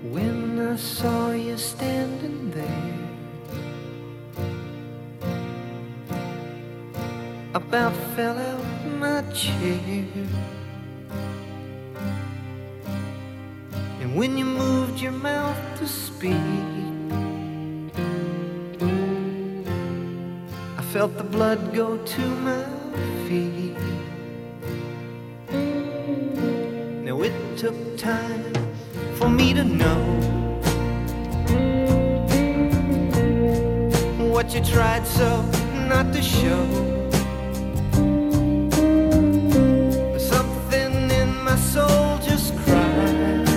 When I saw you standing there, about fell out my chair. And when you moved your mouth to speak, I felt the blood go to my feet. Now it took time for me to know what you tried so not to show. Something in my soul just cried.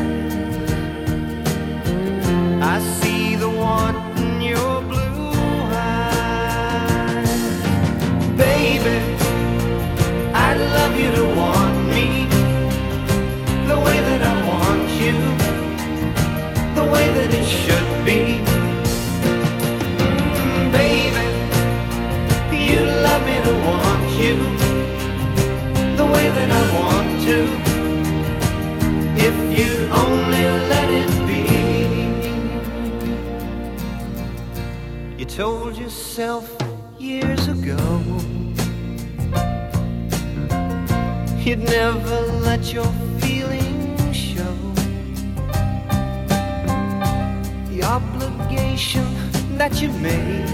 I see the want in your blue eyes. Baby, I'd love you to want me the way that I want you, the way that it should be. Baby, you love me to want you the way that I want to, if you only let it be. You told yourself years ago you'd never let your feelings show. The obligation that you made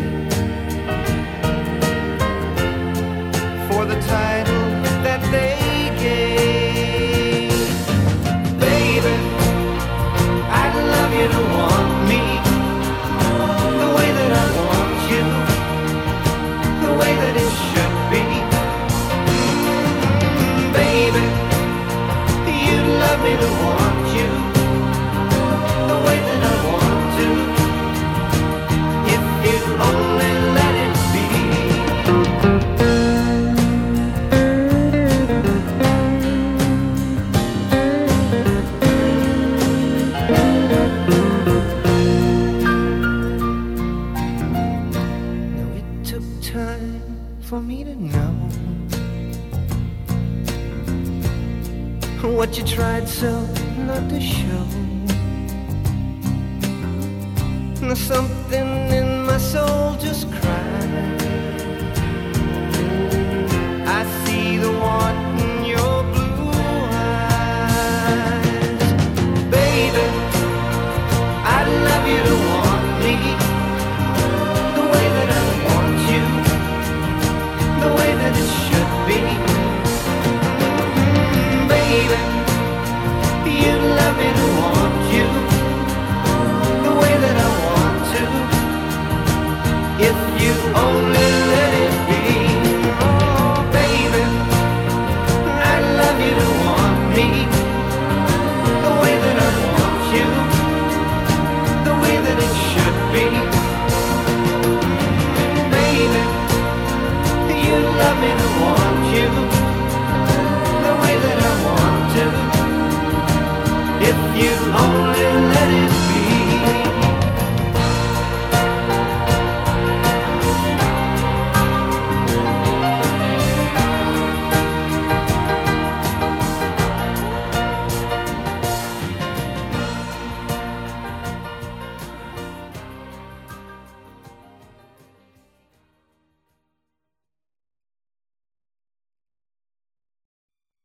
for the title that they gave. Baby, I'd love you to want me the way that I want you, the way that it should be. Baby, you'd love me to want you the way that I want to, if you only let it be. Now it took time for me to know what you tried so not to show. Now something in my soul just cried. I see the one